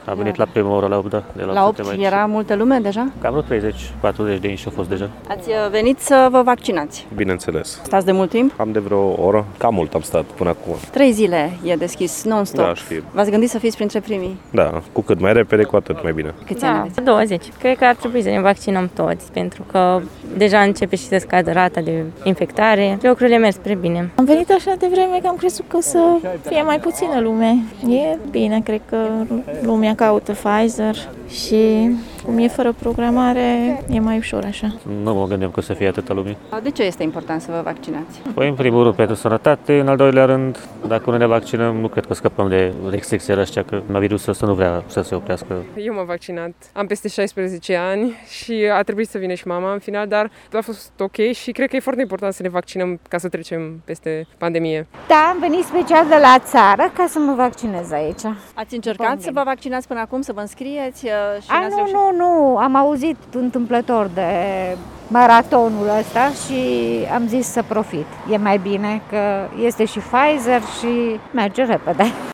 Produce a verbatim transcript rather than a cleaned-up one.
A venit la prima oră, la opt, da. De la, La opt era multă lume deja? Cam vreo treizeci patruzeci de inși au fost deja. Ați venit să vă vaccinați? Bineînțeles. Stați de mult timp? Am de vreo oră, cam mult am stat până acum. Trei zile e deschis, non-stop. Da, știu. V-ați gândit să fiți printre primii? Da, cu cât mai repede, cu atât mai bine. Câți ani Da, aveți? douăzeci. Cred că ar trebui să ne vaccinăm toți, pentru că deja începe și să scadă rata de infectare. Lucrurile merg spre bine. Am venit așa de vreme că am crezut că să fie mai puțină lume. E bine, cred că lumea caută Pfizer și cum e fără programare, e mai ușor așa. Nu mă gândeam că o să fie atâta lume. De ce este important să vă vaccinați? Păi, în primul rând, pentru sănătate, în al doilea rând, dacă nu ne vaccinăm, nu cred că scăpăm de restricțiile astea, că virusul ăsta nu vrea să se oprească. Eu m-am vaccinat. Am peste șaisprezece ani și a trebuit să vină și mama în final, dar a fost ok și cred că e foarte important să ne vaccinăm ca să trecem peste pandemie. Da, am venit special de la țară ca să mă vaccinez aici. Ați încercat să vă vaccinați până acum, să vă înscrieți și A, n-ați nu, reușit? nu, nu, am auzit întâmplător de maratonul ăsta și am zis să profit. E mai bine că este și Pfizer și merge repede.